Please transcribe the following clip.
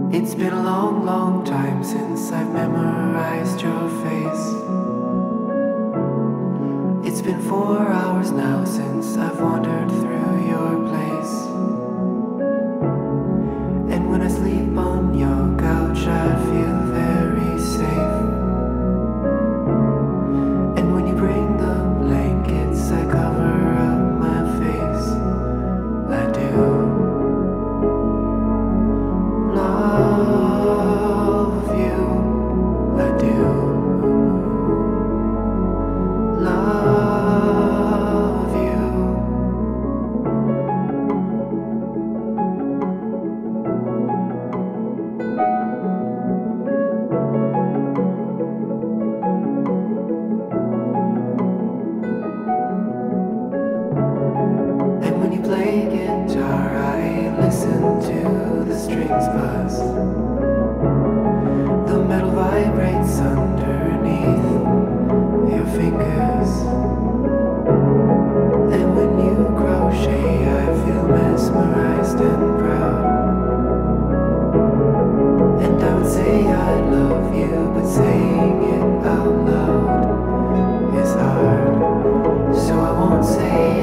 It's been a long, long time since I've memorized your face. It's been 4 hours now since I've wandered through your place. And when I sleep on your couch, I feel very safe. And when you bring the blankets, I cover up my face. I do love you. I do love you. And when you play guitar, I listen to the strings buzz. The metal vibrates underneath your fingers. And when you crochet, I feel mesmerized and proud. And I would say I love you, but saying it out loud is hard. So I won't say